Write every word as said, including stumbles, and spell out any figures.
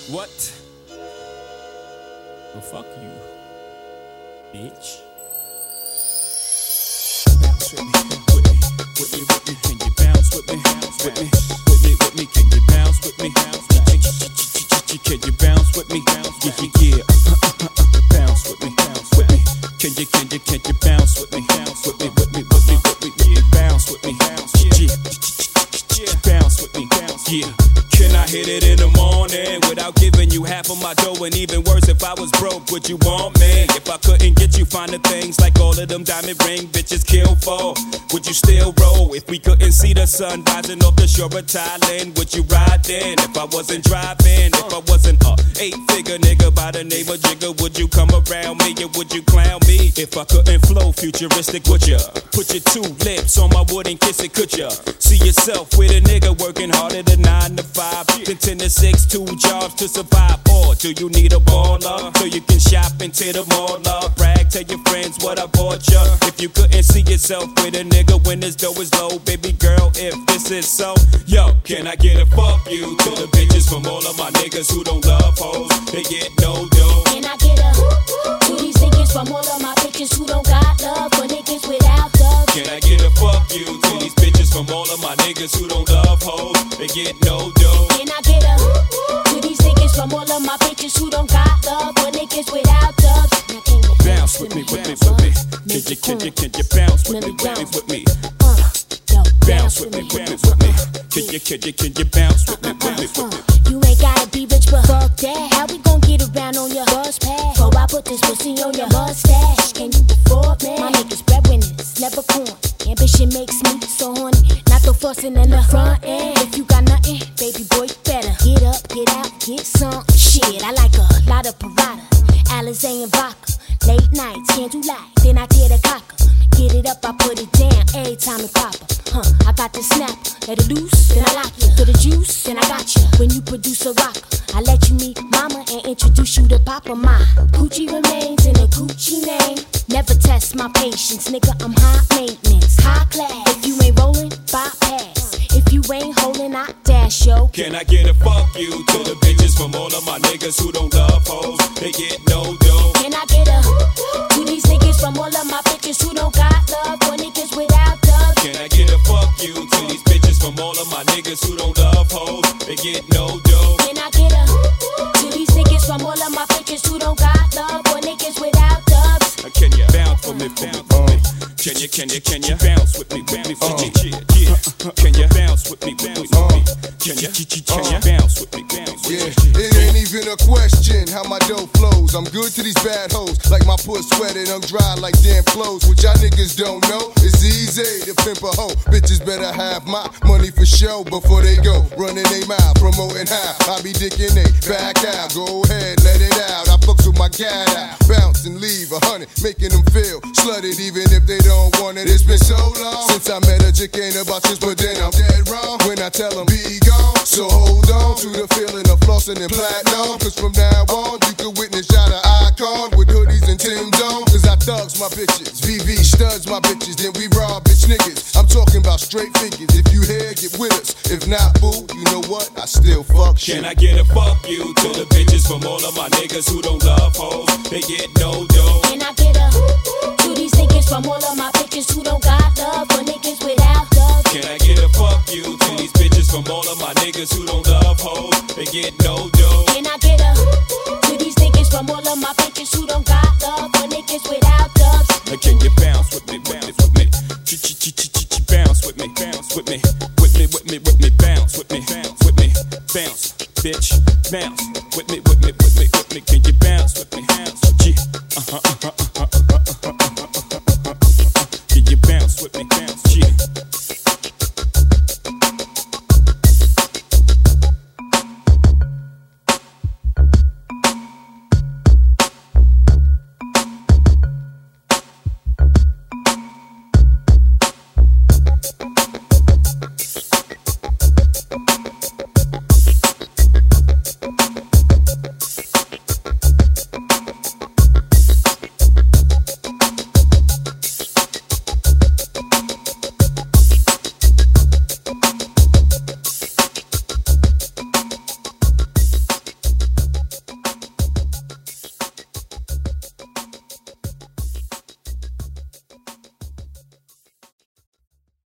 What? Well, fuck you, bitch. Bounce with me, with me, with me, with me. Can you bounce with me? With me, with me, with me. Can you bounce with me? Can you bounce with me? Yeah, yeah, yeah. Bounce with me, with me. Can you, can you, can you bounce with me? With me, with me, with me, with me, with me. Bounce with me, yeah, bounce with me, yeah. Can I hit it in the morning without giving you half of my dough? And even worse, if I was broke, would you want me? If I couldn't get you finer things like all of them diamond ring bitches kill for, would you still roll? If we couldn't see the sun rising off the shore of Thailand, would you ride then? If I wasn't driving, if I wasn't a eight-figure nigga by the name of Jigga, would you come around me or would you clown me? If I couldn't flow futuristic, would ya? Put your two lips on my wood and kiss it, could ya? See yourself with a nigga working harder than nine to five, then ten to six, two jobs to survive. Or do you need a baller so you can shop into the mall? Brag, tell your friends what I bought ya. If you couldn't see yourself with a nigga when his dough is low, baby girl, if this is so, yo, can I get a fuck you to the bitches from all of my niggas who don't love hoes? They get no dough. Can I get a to these niggas from all of my bitches who don't got love for niggas without love? Can I get a fuck you to these bitches from all of my niggas who don't love hoes? They get no dough. Can I get a to these niggas from all of my bitches who don't got love for niggas without love? Bounce with me, with me, with me. Can you, can you, can you bounce with me, with me, with me? Bounce with me, with me, with me. Can you, can you, can you bounce with me, with me, with me? You ain't gotta be rich, but fuck that. How we gon' get around on your bus pass? So I put this pussy on your mustache. Can you afford me? My niggas breadwinners, never corn. Ambition makes me so horny. Not the fussing in the front end. If you got nothing, baby boy, you better get up, get out, get some. Shit, I like a lot of Parada, Alizé and vodka. Late nights, can't do light, then I tear the cocker. Get it up, I put it down, every time it pop up. Huh, I got the snap, let it loose, then I lock you. For the juice, then I got you. When you produce a rocker, I let you meet mama and introduce you to papa. My Gucci remains in a Gucci name. Never test my patience, nigga, I'm high maintenance, high class. If you ain't rolling, bypass. If you ain't holding, I dash, yo. Can I get a fuck you to the bitches from all of my niggas who don't love hoes? They get no dough. Can I get a to these niggas from all of my bitches who don't got love for niggas without love? Can I get a fuck you to these bitches from all of my niggas who don't love hoes? They get no dough. Can I get a to these niggas from all of my bitches who don't got love for niggas without dubs? Can you bounce for me, bounce for me? Can you, can you, can you bounce with me, with me, for me? Yeah, yeah. Can you bounce with me, bounce with me? Can you, can you bounce with me, bounce with me? Yeah, it ain't even a question how my dough flows. I'm good to these bad hoes, like my puss sweated, I'm dry like damn clothes. What y'all niggas don't know, it's easy to pimp a hoe. Bitches better have my money for show before they go running they mouth, promoting how I be dicking they back out. Go ahead, let it out. I fucks with my cat out, bounce and leave a hundred, making them feel slutted even if they don't want it. It's been so long since I met a chick, ain't about this, but then I'm dead wrong when I tell them be gone. So hold on to the feeling of flossing and platinum, cause from now on you can witness y'all the icon with hoodies and Tim's on. Cause I thugs my bitches, V V studs my bitches, then we rob bitch niggas. I'm talking about straight figures. If you here, get with us. If not, boo, you know what? I still fuck shit. Can I get a fuck you to the bitches from all of my niggas who don't love hoes? They get no dough. Can I get a to these niggas from all of my bitches who don't got love for niggas without love? Can I get a fuck you to these bitches from all of my niggas who don't love hoes? They get no dough. Can I get a to these niggas from all of my bitches who don't got love for niggas without love? Can you bounce with me, bounce with me? Ch-ch-ch-ch-ch bounce with me, bounce with me, with me, with me, with me, bounce with me, bounce with me, bounce, bitch, bounce with me, with me, with me, with me. Can you bounce with me? Bounce, uh huh, uh huh, uh huh.